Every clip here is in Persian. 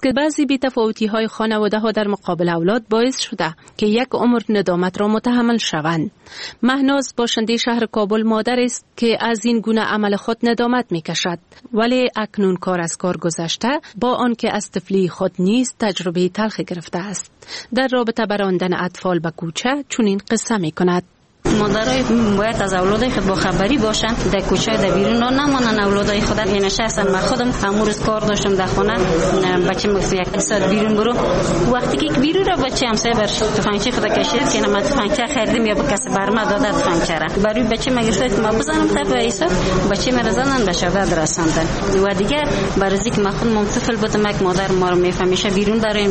که بعضی بی‌تفاوتی‌های خانواده‌ها در مقابل اولاد باعث شده که یک عمر ندامت را متحمل شوند. مهناز باشنده شهر کابل مادر است که از این گونه عمل خود ندامت می‌کشد، ولی اکنون کار از کار گذشته، با آنکه از طفلی خود نیز تجربه تلخی گرفته است. در رابطه با راندن اطفال به کوچه چنین قصه می‌کند. مادرای باید از اولادای خود با خبری باشن، در کوچه در بیرون نمانن اولادای خود. یعنی شخصا من خودم امروز کار داشتم در خونه، بچه میگفت یک ساعت بیرون برو. وقتی که بیرون را بچه همسایه بر تفنگچی خود کشید که من تفنگچی خریدم یا به کسی برما داده تفنگچی را برای بچه میگفت که ما بزنم تا به حساب بچه مرا زنن به شهادت رساندن. و دیگه برای که من خودم طفل بودم، یک مادر ما رو میفهمیشه بیرون برین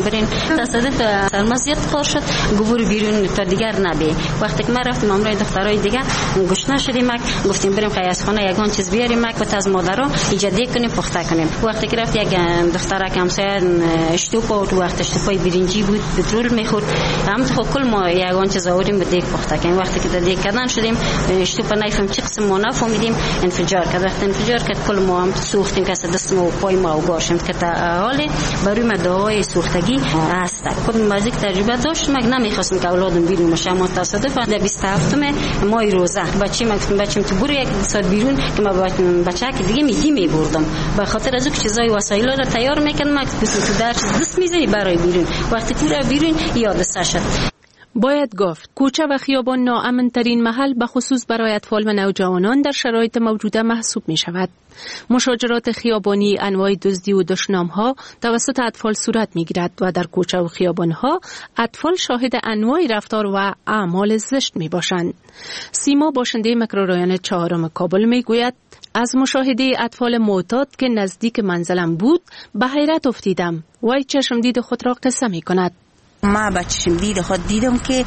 تصادف سرمزیت کار شد گور بیرون تا دیگر نبی. وقتی که من رفتم امروز دخترای دیگه گشنه شدیم، گفتیم بریم خیاس خانه یگان چیز بیاریم، گفت از مادرها ایجادی کنیم پخته کنیم. وقتی که رفت یک دختره که همسایه اشتوپ و وقت اشتوپای برنجی بود پترول میخورد، هم خود کل ما یگان چیز آوردیم به دیگ پخته کنیم. وقتی که دیگ کردن شدیم اشتوپ نایفم چه قسم ما نفهمیدیم انفجار کرد. وقتی انفجار کرد کل ما هم سوختیم که دست ما و پای ما و گارشیم که تا حال برای ما دعای سوختگی هست. خود مزیک تجربه داشت، من نمیخواستم که اولادم بیرون باشه، اما تصادف در 27 ماه روزه بچه‌م تو برو یک ساعت بیرون که ما بچه که دیگه میبردم، به خاطر از اون چیزای وسایل را تیار میکردم ما تو درس دست میزنی برای بیرون. وقتی تو بیرون یادش شد. باید گفت کوچه و خیابان ناامن ترین محل به خصوص برای اطفال و نوجوانان در شرایط موجوده محسوب می شود. مشاجرات خیابانی، انواع دزدی و دشنام‌ها توسط اطفال صورت می‌گیرد و در کوچه و خیابان‌ها اطفال شاهد انواع رفتار و اعمال زشت می‌باشند. سیما باشنده میکرورایون 4 کابل می‌گوید از مشاهده اطفال معتاد که نزدیک منزلم بود به حیرت افتیدم. وای چشم دید خود را قصه می‌کند. ما بچشم دید خود دیدم که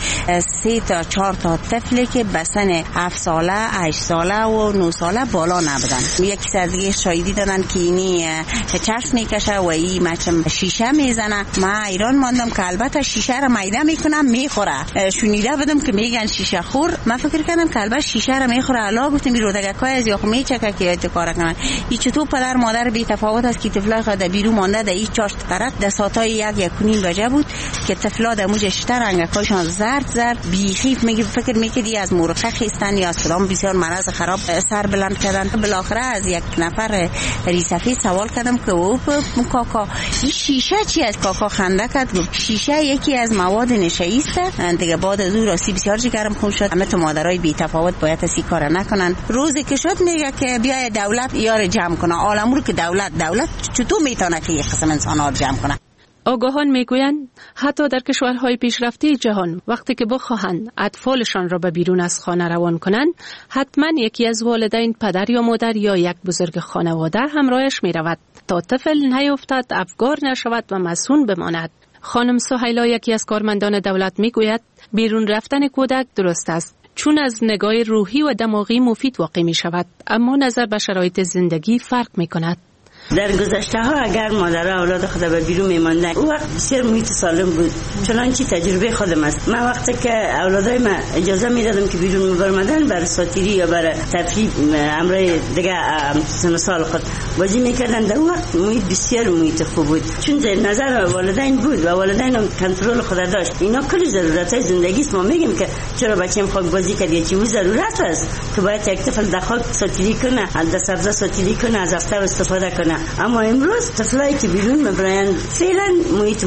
3 تا 4 تا طفلی که بسن 7 ساله 8 ساله و 9 ساله بالا نبودن. یکی از دیگه شایدی دادن که اینی چرس میکشه و این مچم شیشه میزنه. ما ایران ماندم که البته شیشه را میده میکنم میخوره. شنیده بودم که میگن شیشه خور، من فکر کردم که البته شیشه را میخوره. الا گفتم بی رودگکای از یاخ میچکه که کار کنن. این چطور پدر مادر بی تفاوت است که طفلای خود بیرون مانده در این چاشت طرف در ساعتای 1-1:30 بجه بود که طفلا در موج شتر رنگکایشان زرد بیخیف میگه فکر میکردی از مرخه خیستن یا از کدام بسیار مرض خراب سر بلند کردن. بالاخره از یک نفر ریسفی سوال کردم که او کاکا این شیشه چی است؟ کاکا خنده کرد گفت شیشه یکی از مواد نشه‌ای است. دیگه بعد از اون راستی بسیار جگرم خون شد. همه تو مادرای بی تفاوت باید اسی کار نکنن. روزی که شد میگه که بیای دولت یار جمع کنه. عالمو که دولت چطور میتونه که یک قسم انسان‌ها جمع کنه؟ آگاهان میگویند حتی در کشورهای پیشرفته جهان وقتی که بخواهند اطفالشان را به بیرون از خانه روان کنند، حتما یکی از والدین، پدر یا مادر یا یک بزرگ خانواده همراهش می رود تا طفل نیفتد، افگار نشود و مسون بماند. خانم سهیلا یکی از کارمندان دولت میگوید بیرون رفتن کودک درست است چون از نگاه روحی و دماغی مفید واقع می شود، اما نظر به شرایط زندگی فرق می کند. در گذشته ها اگر مادرها اولاد خود به بیرون میماندن اون وقت بسیار محیط سالم بود. چنانچه تجربه خودم است. من وقتی که اولادای من اجازه میدادم که بیرون میبرمدن برای ساتیری یا برای تفریح امرای دیگه سن سال خود بازی میکردن، در اون وقت محیط بسیار محیط خوب بود چون در نظر والدین بود و والدین هم کنترل خود داشت. اینا کلی ضرورتای زندگی است. ما میگیم که چرا بچه‌م خاک بازی کرد یا چی ضرورت است که باید یک طفل در خاک ساتیری کنه، در سبزه ساتیری کنه، از آفتاب استفاده کنه. اما امروز طفلایی که بیرون میبرند فعلا محیط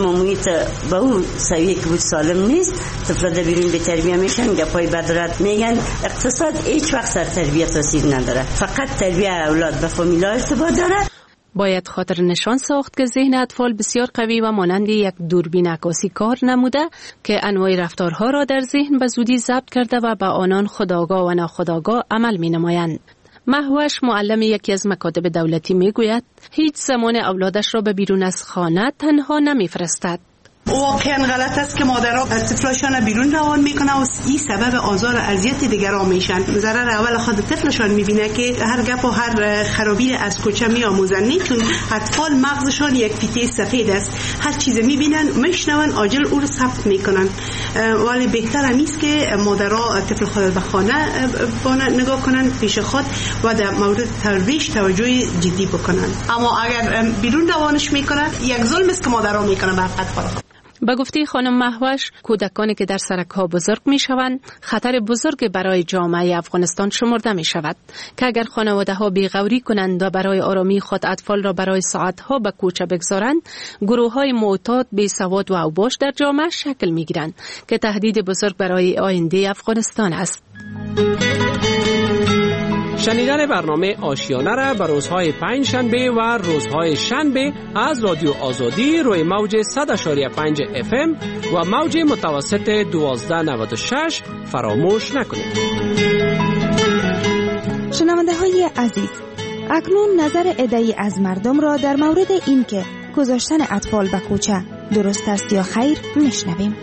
با اون سویه که بود سالم نیست. طفلا در بیرون به تربیه میشن، گپای بدرد میگن. اقتصاد هیچ وقت سر تربیه تاثیر نداره، فقط تربیه اولاد به فامیلا ارتباط داره. باید خاطر نشان ساخت که ذهن اطفال بسیار قوی و مانند یک دوربین عکاسی کار نموده که انواع رفتارها را در ذهن به زودی ضبط کرده و به آنان خودآگاه و ناخودآگاه عمل مینمایند. مهوش معلم یکی از مکاتب دولتی میگوید هیچ زمان اولادش را به بیرون از خانه تنها نمیفرستد. واقعا غلط است که مادرها طفلشان بیرون روان میکنه و این سبب آزار و اذیت دیگران میشن. ضرر اول خود طفلشان میبینه که هر گپ و هر خرابی از کوچه میآموزن، چون اطفال مغزشان یک فیته سفید است، هر چیز میبینن میشنون عاجل او رو ثبت میکنن. ولی بهتر نیست که مادرها طفل خود به خانه نگاه کنن پیش خود و در مورد تربیش توجه جدی بکنن. اما اگر بیرون روانش میکنن یک ظلم است که مادرها میکنن بر اطفال. به گفته خانم مهوش، کودکانی که در سرک‌ها بزرگ می‌شوند خطر بزرگ برای جامعه افغانستان شمرده می‌شود که اگر خانواده‌ها بی‌غوری کنند و برای آرامی خود اطفال را برای ساعت‌ها به کوچه بگذارند، گروه‌های معتاد، بی‌سواد و اوباش در جامعه شکل می‌گیرند که تهدید بزرگ برای آینده افغانستان است. شنیدن برنامه آشیانه را به روزهای پنجشنبه و روزهای شنبه از رادیو آزادی روی موج 100.5 FM و موج متوسط 1296 فراموش نکنید. شنونده های عزیز، اکنون نظر عده‌ای از مردم را در مورد اینکه گذاشتن اطفال به کوچه درست است یا خیر میشنویم.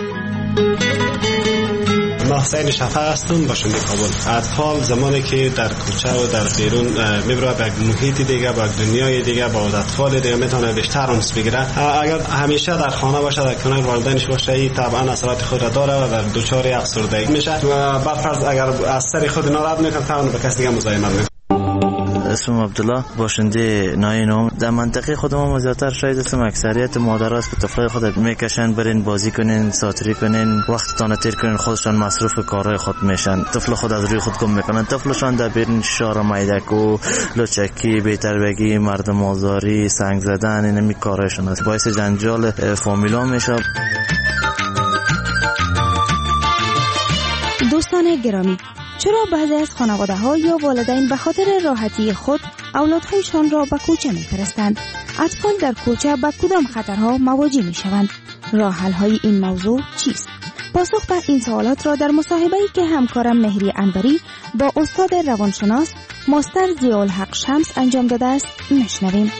حسین شفا هستم، باشنده کابل. اطفال زمانی که در کوچه و در بیرون میبره به محیط دیگه، به دنیای دیگه، با اطفال دیگه میتونه بیشتر اونس بگیره. اگر همیشه در خانه باشه، در کنار والدینش باشه، این طبعا اثرات خود را داره و در دچار افسردگی میشه و برفرض اگر از سر خود ناراحت میکنه طبعا به کسی دیگه مزاحمت میکنه. اسمم عبدالله، باشنده ناینم. در منطقه خودم زیادتر شاید اسم اکثریت مادرها که طفلای خود میکشن برین بازی کنین، ساتری کنین، وقتتان تیر کنین، خودشان مصروف کارهای خود میشن، طفل خود از روی خود گم میکنن. طفلشان در بیرون شار میدک و لچکی، بی‌تربیتی، مردم آزاری، سنگ زدن، اینمی کارهایشون است، باعث جنجال فامیلا میشه. دوستان گرامی، چرا بعضی از خانواده‌ها یا والدین به خاطر راحتی خود اولادهایشان را به کوچه می‌فرستند؟ اطفال در کوچه به کدام خطرها مواجه می‌شوند؟ راه حل‌های این موضوع چیست؟ پاسخ به این سوالات را در مصاحبه‌ای که همکارم مهری انبری با استاد روانشناس ماستر ضیاءالحق شمس انجام داده است میشنویم.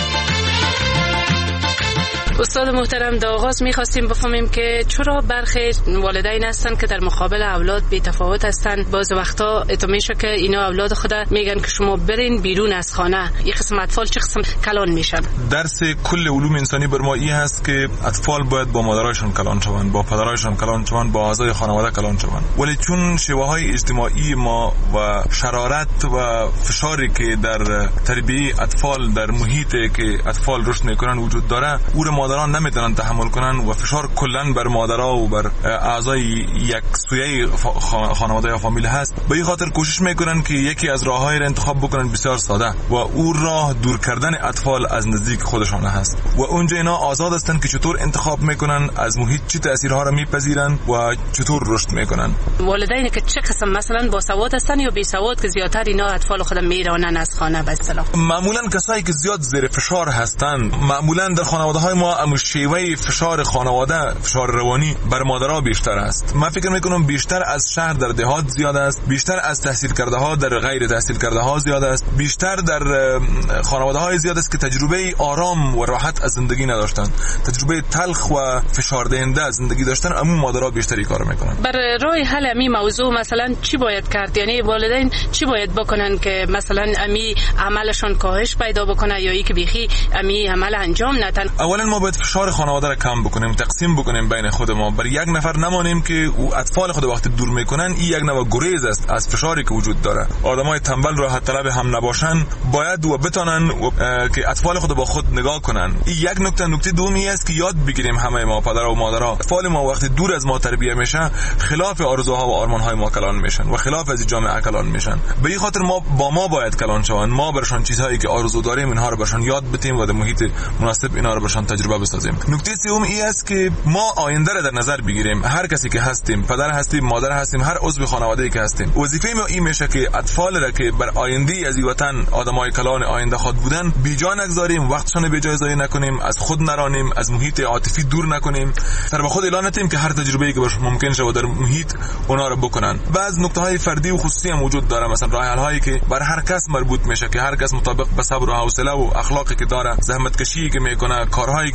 استاد محترم، در آغاز می‌خواستیم بفهمیم که چرا برخی والدین هستن که در مقابل اولاد بی‌تفاوت هستن. بعض وقتا میشه که اینا اولاد خود میگن که شما برین بیرون از خانه. این قسم اطفال چه قسم کلان میشن؟ درس کل علوم انسانی بر ما این هست که اطفال باید با مادرایشان کلان شوند، با پدرایشان کلان شوند، با اعضای خانواده کلان شوند. ولی چون شیوه‌های اجتماعی ما و شرارت و فشاری که در تربیت اطفال در محیطی که اطفال رشد میکنن وجود داره، او مادران نمیتونن تحمل کنن و فشار کلا بر مادرها و بر اعضای یک سویه خانواده یا فامیل هست. به این خاطر کوشش میکنن که یکی از راههای را انتخاب بکنن بسیار ساده و او راه دور کردن اطفال از نزدیک خودشان هست و اونجا اینا آزاد هستن که چطور انتخاب میکنن از محیط چه تاثیرها را میپذیرن و چطور رشد میکنن. والدین که چه قسم مثلا با سواد هستن یا بی سواد که زیادتر اینا اطفال خود میرانن از خانه به اصطلاح؟ معمولا کسایی که زیاد زیر فشار هستن، معمولا در خانواده های ما شیوه فشار خانواده، فشار روانی بر مادرها بیشتر است. من فکر میکنم بیشتر از شهر در دهات زیاد است، بیشتر از تحصیل کرده ها در غیر تحصیل کرده ها زیاد است، بیشتر در خانواده های زیاد است که تجربه آرام و راحت از زندگی نداشتن، تجربه تلخ و فشار دهنده از زندگی داشتن. اما مادرها بیشتری کار میکنن. بر راه حل امی موضوع مثلا چی باید کرد؟ یعنی والدین چی باید بکنن که مثلا امی عملشون کاهش پیدا بکنه یا اینکه بیخی امی عمل انجام ندن؟ اولا ما باید فشار خانواده را کم بکنیم، تقسیم بکنیم بین خود ما، بر یک نفر نمانیم که او اطفال خود وقت دور میکنن. این یک نوع گریز است از فشاری که وجود داره. آدمای تنبل راحت طلب هم نباشن، باید و بتونن که اطفال خود با خود نگاه کنن. این یک نکته دومی است که یاد بگیریم همه ما پدر و مادرها، اطفال ما وقتی دور از ما تربیت میشه خلاف آرزوها و آرمانهای ما کلان میشن و خلاف از جامعه کلان میشن. به این خاطر ما باید کلان شوند، ما برشان چیزهایی که آرزو داریم اینها رو برشان یاد بدیم و در محیط مناسب اینا رو برشان تجربه بسازیم. نکته سوم این است که ما آینده را در نظر بگیریم. هر کسی که هستیم، پدر هستیم، مادر هستیم، هر عضو خانواده‌ای که هستیم، وظیفه ما این میشه که اطفال را که بر آینده از این وطن آدمای کلان آینده خود بودن بیجا نگذاریم، وقتشون به جای ضایع نکنیم، از خود نرانیم، از محیط عاطفی دور نکنیم، سر به خود اعلان نتیم که هر تجربه‌ای که برش ممکن شه در محیط اونا رو بکنن. بعض نکته‌های فردی و خصوصی هم وجود داره، مثلا راه حل‌هایی که بر هر کس مربوط میشه که هر کس مطابق به صبر و حوصله و اخلاقی که داره، زحمت کشی که میکنه، کارهایی که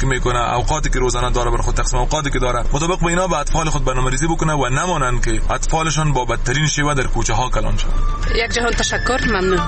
میکنه، اوقاتی که روزانه داره بر خود تقسیم اوقاتی که داره، مطابق به اینا به اطفال خود برنامه‌ریزی بکنه و نمانند که اطفالشان با بدترین شیوه در کوچه ها کلان شوند. یک جهان تشکر، ممنون.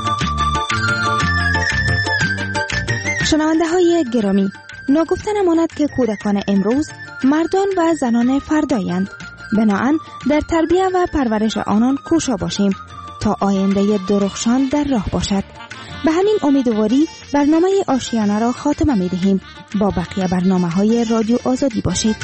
شنونده های گرامی، ناگفته نماند که کودکان امروز مردان و زنان فردایند. بنابراین در تربیت و پرورش آنان کوشا باشیم تا آینده درخشان در راه باشد. به همین امیدواری برنامه آشیانه را خاتمه می دهیم. با بقیه برنامه های رادیو آزادی باشید.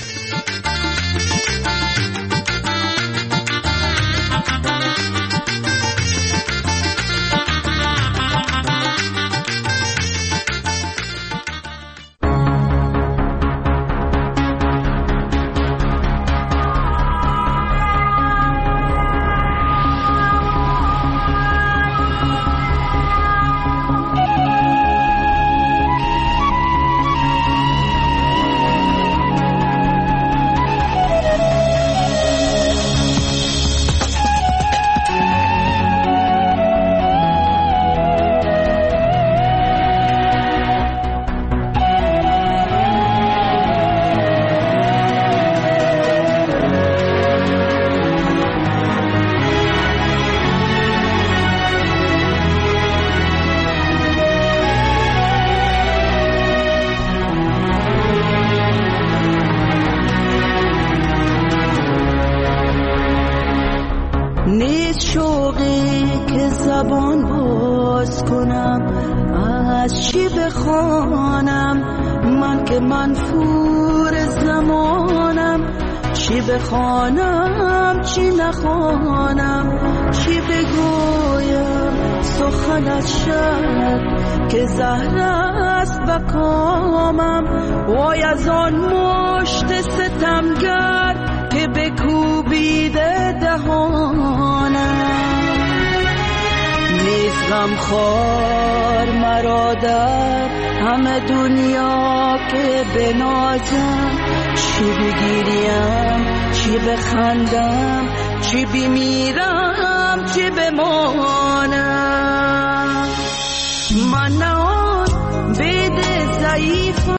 از چی بخوانم من که منفور زمانم، چی بخوانم چی نخوانم، چی بگویم سخنت شد که زهر است بکامم. وای از آن مشت ستمگر که بکوبیده دهانم، نیز غمخوار مرا در همه دنیا که بنازم. چی بگیریم چی بخندم، چی بمیرم چی بمانم. من نه آن بید ضعیف